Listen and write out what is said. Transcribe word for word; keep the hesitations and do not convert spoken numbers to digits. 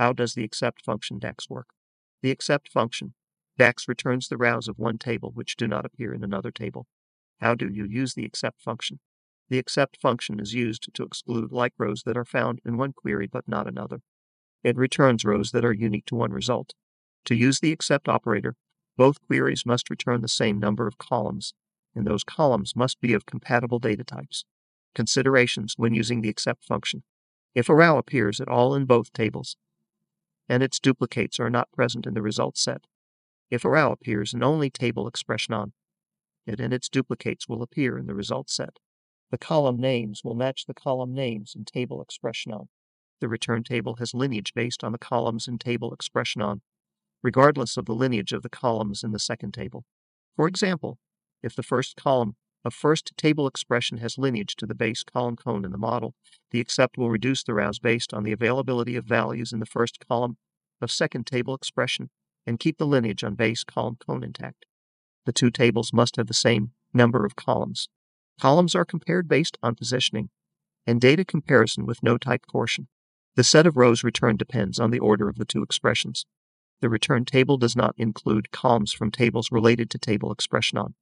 How does the accept function DEX work? The accept function DEX returns the rows of one table which do not appear in another table. How do you use the accept function? The accept function is used to exclude like rows that are found in one query but not another. It returns rows that are unique to one result. To use the accept operator, both queries must return the same number of columns, and those columns must be of compatible data types. Considerations when using the accept function. If a row appears at all in both tables, and its duplicates are not present in the result set. If a row appears in only table expression on, it and its duplicates will appear in the result set. The column names will match the column names in table expression on. The return table has lineage based on the columns in table expression on, regardless of the lineage of the columns in the second table. For example, if the first column of first table expression has lineage to the base column cone in the model, the accept will reduce the rows based on the availability of values in the first column of second table expression and keep the lineage on base column cone intact. The two tables must have the same number of columns. Columns are compared based on positioning and data comparison with no type portion. The set of rows returned depends on the order of the two expressions. The return table does not include columns from tables related to table expression on.